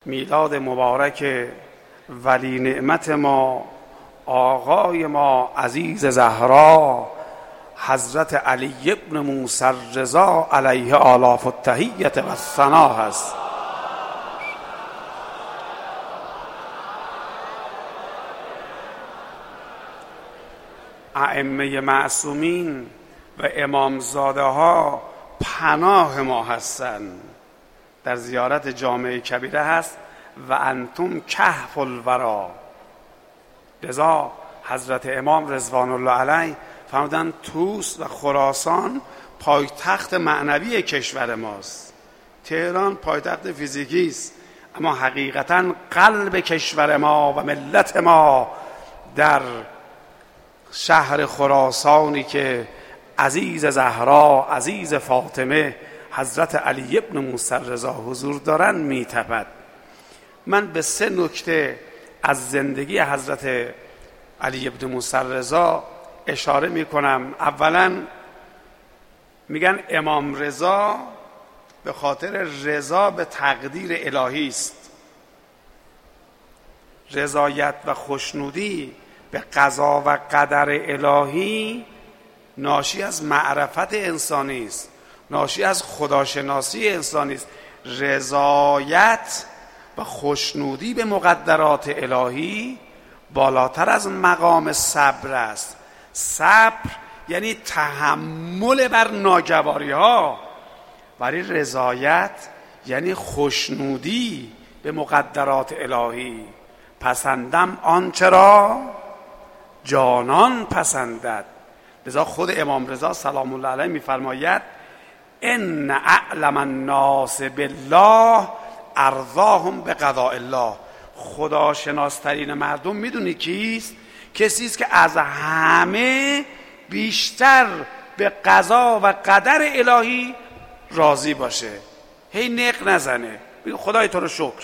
میلاد مبارک ولی نعمت ما، آقای ما عزیز زهرا، حضرت علی ابن موسی الرضا علیه آلاف التحیة و الثنا هست. ائمه معصومین و امامزاده ها پناه ما هستند. در زیارت جامع کبیره هست و انتم کهف الورا. لذا حضرت امام رضوان الله علیه فرمودند طوس و خراسان پایتخت معنوی کشور ماست. تهران پایتخت فیزیکی است، اما حقیقتا قلب کشور ما و ملت ما در شهر خراسانی که عزیز زهرا، عزیز فاطمه، حضرت علی ابن موسی الرضا حضور دارن میتپد. من به 3 نکته از زندگی حضرت علی ابن موسی الرضا اشاره میکنم. اولا میگن امام رضا به خاطر رضا به تقدیر الهی است. رضایت و خوشنودی به قضا و قدر الهی ناشی از معرفت انسانی است، ناشی از خداشناسی انسانی است. رضایت و خوشنودی به مقدرات الهی بالاتر از مقام صبر است. صبر یعنی تحمل بر ناگواری ها، ولی رضایت یعنی خوشنودی به مقدرات الهی. پسندم آنچه را جانان پسندد. لذا خود امام رضا سلام الله علیه میفرماید ان اعلم الناس بالله ارضاهم بقضاء الله. خدا شناسترین مردم میدونی کیست؟ کسی است که از همه بیشتر به قضا و قدر الهی راضی باشه، هی نق نزنه، بگه خدای تو رو شکر،